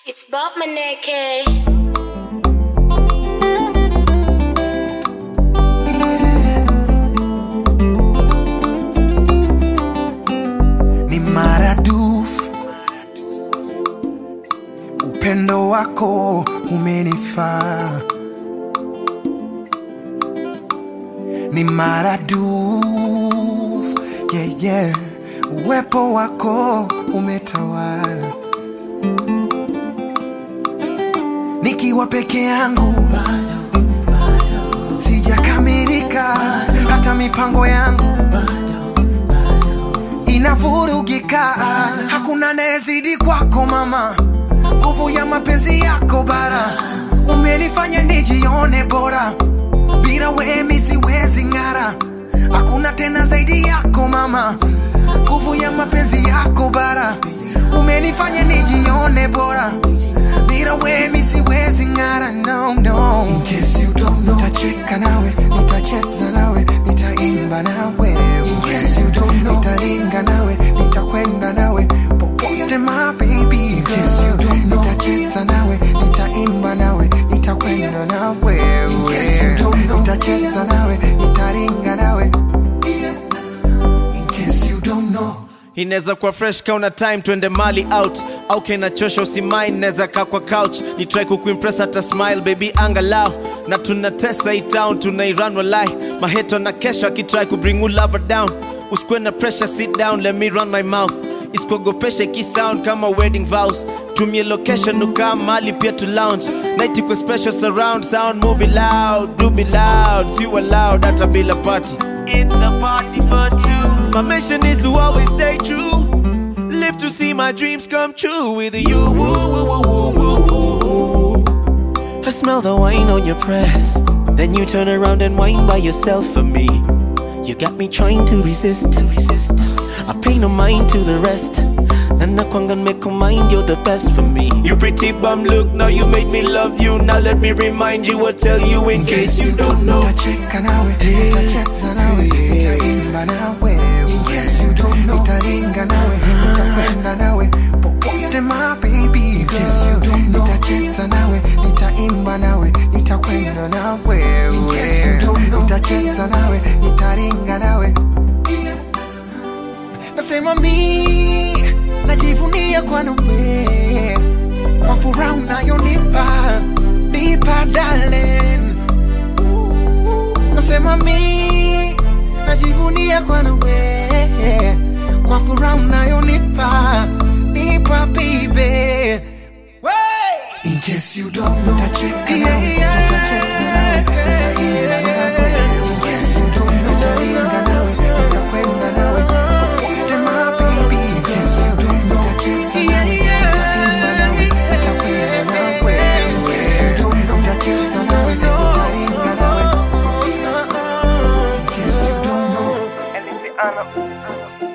It's Bob Maneke. Ni maradufu upendo wako umenifaa, ni maradufu yeah. Uwepo wako umetawala, nikiwa peke yangu sijakamilika, hata mipango yangu inavurugika. Hakuna anayezidi kwako mama, nguvu ya mapenzi yako bara, umenifanya nijione bora, bila wewe mimi siwezi ng'ara. Hakuna tena zaidi yako mama, nguvu ya mapenzi yako bara, umenifanya nijione bora, bila wewe mimi siwezi ng'ara. No, no. In case you don't know, nitacheka nawe, nitacheza nawe, nitaimba nawe. In case you don't know, nitalinga nawe, nitakwenda nawe popote my baby. In case you don't know, nitacheza nawe, nitaimba nawe, nitakwenda nawe. In case you don't know, nitacheza nawe, nitalinga nawe. In case you don't know. Ineza kwa fresh kauna time twende mali out, au kena chosha usimain neza kaa kwa couch, ni try kukuimpress hata smile baby angalau, na tunatesa hii town tunairan walai, maheto na kesho akitry kubring lover down, usikwe na pressure sit down let me run my mouth, isikogopesha iki sound kama wedding vows, tumie location ukaa mali pia to lounge, night iko special surround sound movie loud, do be loud, see you loud hata bila party. It's a party for two. My mission is to always stay true, live to see my dreams come true with you. I smell the wine on your breath, then you turn around and whine by yourself for me. You got me trying to resist. I pay no mind to the rest, and I can't make a mind, you're the best for me. You pretty bum look, now you made me love you. Now let me remind you or tell you in case you don't know. Nitacheka nawe, nitacheza nawe, nitaimba nawe. In case you don't know, nitalinga nawe, nitakwenda nawe popote my baby. In case you don't know, nitacheza nawe, nitaimba nawe, nitakwenda nawe. In case you don't know, nitacheza nawe, nitalinga nawe. Nasema mi najivunia kwa nawe, kwa furaha unayonipa darling. Nasema mi najivunia kwa nawe, kwa furaha unayonipa baby. In case you don't know, nitacheka nawe, nitacheza nawe, nitaimba nawe. In case you don't know, nitalinga nawe, nitakwenda nawe popote my baby. In case you don't know, nitacheza nawe, nitaimba nawe, nitakwenda nawe. In case you don't know, nitacheza nawe, nitalinga nawe. In case you don't know.